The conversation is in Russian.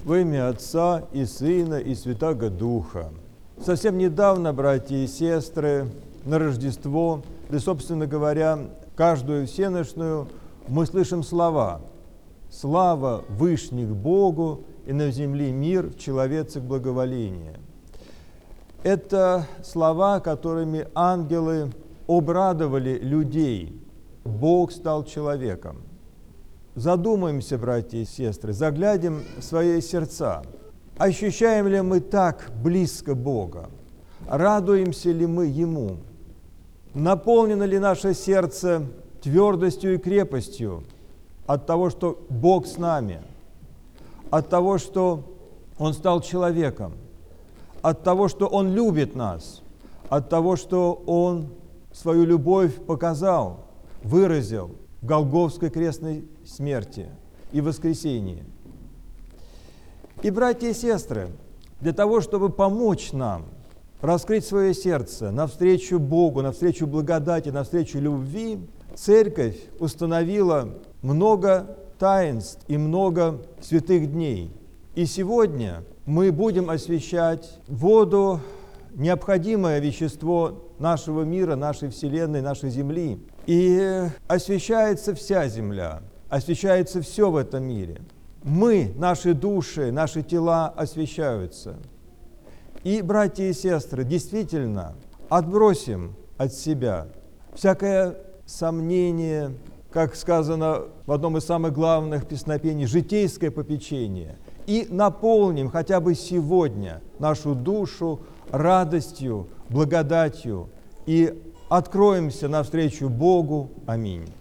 Во имя Отца и Сына и Святаго Духа. Совсем недавно, братья и сестры, на Рождество, да, собственно говоря, каждую всенощную мы слышим слова: «Слава Вышних Богу, и на земле мир, в человецах благоволение». Это слова, которыми ангелы обрадовали людей. Бог стал человеком. Задумаемся, братья и сестры, заглянем в свои сердца. Ощущаем ли мы так близко Бога? Радуемся ли мы Ему? Наполнено ли наше сердце твердостью и крепостью от того, что Бог с нами, от того, что Он стал человеком, от того, что Он любит нас, от того, что Он свою любовь показал, выразил в Голгофской крестной смерти и воскресении. И, братья и сестры, для того, чтобы помочь нам раскрыть свое сердце навстречу Богу, навстречу благодати, навстречу любви, Церковь установила много таинств и много святых дней. И сегодня мы будем освящать воду, необходимое вещество нашего мира, нашей Вселенной, нашей Земли. И освящается вся Земля, освящается все в этом мире. Мы, наши души, наши тела освящаются. И, братья и сестры, действительно, отбросим от себя всякое сомнение, как сказано в одном из самых главных песнопений, житейское попечение, и наполним хотя бы сегодня нашу душу радостью, благодатью и откроемся навстречу Богу. Аминь.